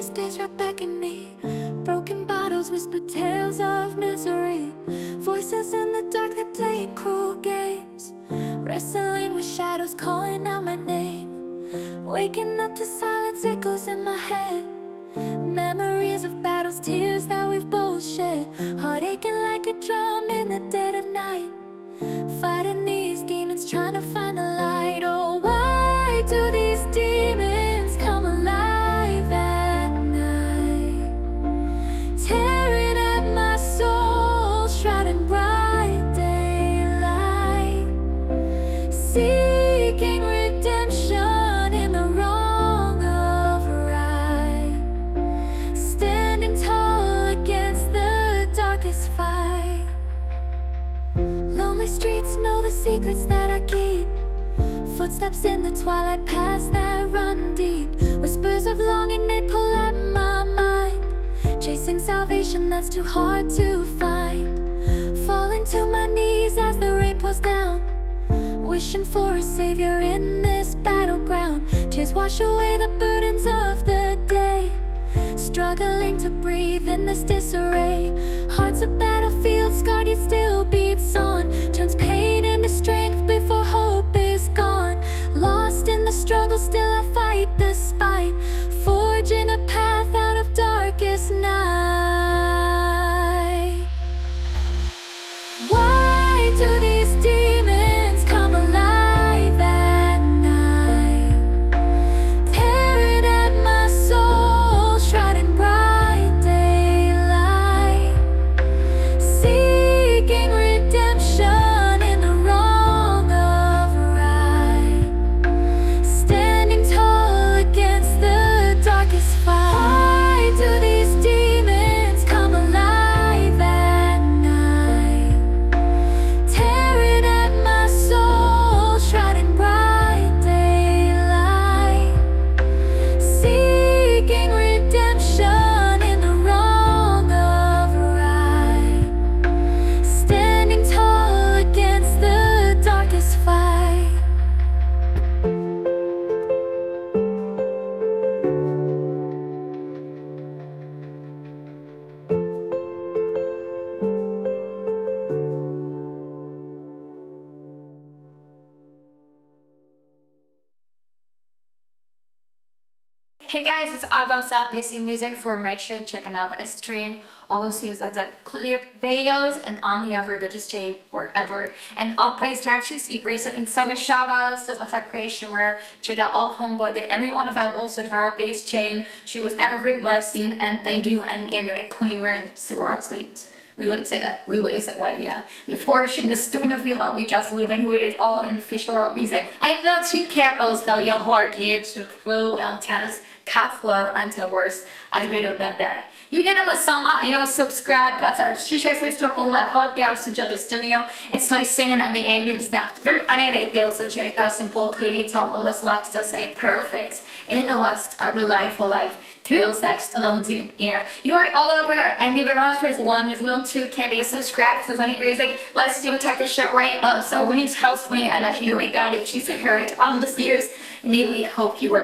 Darkest days right back in me. Broken bottles whisper tales of misery. Voices in the dark that play cruel games. Wrestling with shadows calling out my name. Waking up to silence echoes in my head. Memories of battles, tears that we've both shed. Heart aching like a drum in the dead of night. Fighting these demons, trying to find the light. Oh, why do these demons come alive at night? Tearing at my soul, shrouding bright daylight. Seeking redemption in the wrong of right. Standing tall against the darkest fight. Lonely streets know the secrets that I keep. Footsteps in the twilight paths that run deep. Whispers of longing, they pull at my mind. Chasing salvation that's too hard to find. Falling to my knees as the rain pours down. Wishing for a savior in this battleground. Tears wash away the burdens of the day. Struggling to breathe in this disarray. Heart's a battlefield, scarred yet still beats on. Turns pain into strength before hope is gone. Lost in the struggle, still I fight the spite. Forging a path out of darkest night. Why do these demons come alive at night? Tearing at my soul, shrouding bright daylight. Seeking redemption in the wrong of right. Standing tall against the darkest fight. Why do these demons come alive at night? Tearing at my soul, shrouding bright daylight. Seeking redemption in the wrong of right. Standing tall against the darkest fight. Hey guys, it's Abang South PC Music for Rachel. Checking out my stream. All those things like that clip videos and on the other just change forever. And I'll play strategies, you raise it in some shout outs to the creation where to the all homeboy that every one of them also her base chain. She was every blessing and thank you and give you a clean and super sweet. We wouldn't say that. We would say that, yeah. Before she was doing the vlog, we just living with it all in official music. I love to careful so your heart here to flow and tennis, cat flow and the worst. I really love that. You can have a song, subscribe, that's our Shisha Sister on that podcast to the studio. It's like singing at the end of that. I need a bill to check out simple, pretty top of the slots to say perfect. In the West, our life for life. Two sex alone to here. You are all over and give it on for 1 is will 2 can be subscribed to any music. Let's do type of shit right up. So we need to help me and here we got it. She's heard all the years. Maybe hope you were